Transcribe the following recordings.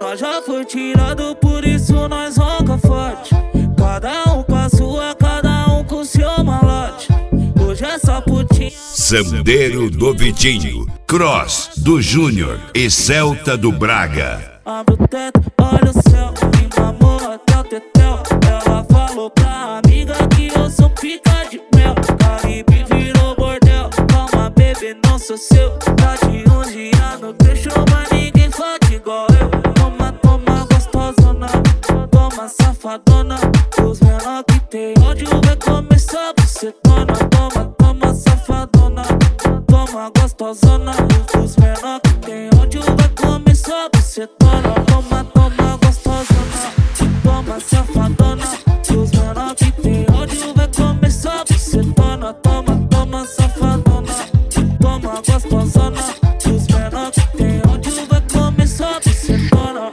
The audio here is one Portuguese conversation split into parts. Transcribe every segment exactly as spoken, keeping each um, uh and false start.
Nós já foi tirado, por isso nós ronca forte. Cada um com a sua, cada um com seu malote. Hoje é só putinha. Sandeiro do Vitinho, Cross do Júnior e Celta do Braga. Abre o teto, olha o céu, me mamou até o tetel. Ela falou pra amiga que eu sou pica de mel. Caribe virou bordel, calma bebê, não sou seu. Tá de um dia no trecho, mas ninguém fode igual eu. Toma, toma gostosona, toma safadona. Os menor que tem ódio vai começar a bucetona. Toma, toma safadona, toma gostosona. Os menor que tem ódio vai começar a bucetona. Toma, toma gostosona, toma safadona. Os menor que tem ódio vai começar a bucetona. Toma, toma safadona, toma gostosona. Os menor que tem ódio vai começar a bucetona.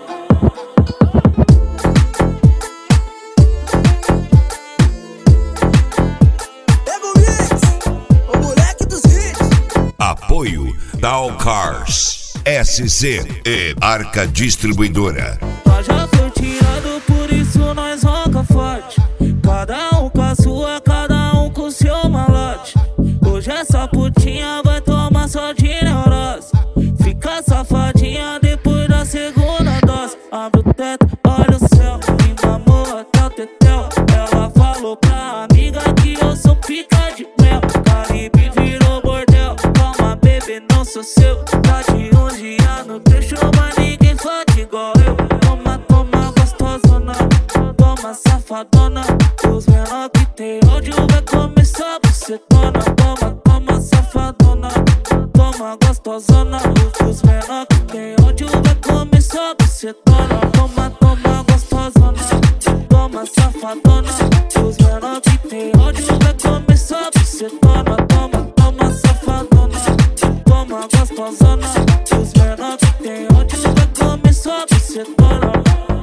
Apoio Tal Cars, S C e Arca Distribuidora. Nós já foi tirado, por isso nós ronca forte. Cada um com a sua, cada um com seu malote. Hoje essa putinha vai tomar só de neurose. Fica safadinha depois da segunda dose. Abre o teto, olha o céu, me mamou até o tetel. Ela falou pra amiga que eu sou pica de mel. Caribe virou bordel, calma bebê, não sou seu. Tá de um dia no trecho, mas ninguém fode igual eu. Toma, toma gostosona, toma safadona. Os menor que tem ódio vai começar a bucetona. Toma, toma safadona, toma gostosona. Os menor que tem ódio vai começar a bucetona. Toma, toma gostosona, toma safadona. Os menor que tem ódio vai começar a bucetona. Toma, toma safadona, toma gostosona. Os menor que tem ódio vai começar a bucetona.